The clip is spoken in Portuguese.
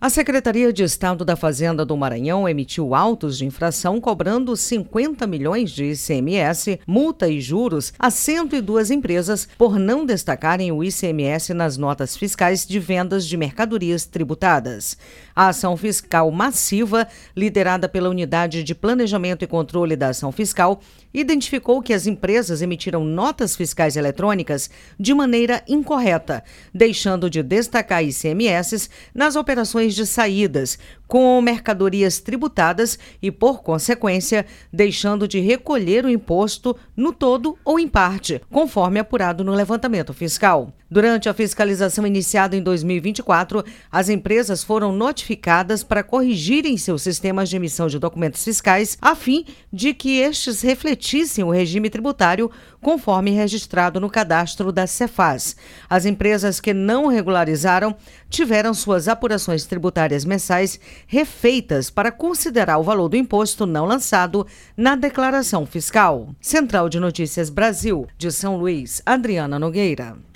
A Secretaria de Estado da Fazenda do Maranhão emitiu autos de infração cobrando 50 milhões de ICMS, multa e juros a 102 empresas por não destacarem o ICMS nas notas fiscais de vendas de mercadorias tributadas. A ação fiscal massiva, liderada pela Unidade de Planejamento e Controle da Ação Fiscal, identificou que as empresas emitiram notas fiscais eletrônicas de maneira incorreta, deixando de destacar ICMS nas operações de saídas, com mercadorias tributadas e, por consequência, deixando de recolher o imposto no todo ou em parte, conforme apurado no levantamento fiscal. Durante a fiscalização iniciada em 2024, as empresas foram notificadas para corrigirem seus sistemas de emissão de documentos fiscais, a fim de que estes refletissem o regime tributário conforme registrado no cadastro da Cefaz. As empresas que não regularizaram tiveram suas apurações tributárias mensais refeitas para considerar o valor do imposto não lançado na declaração fiscal. Central de Notícias Brasil, de São Luís, Adriana Nogueira.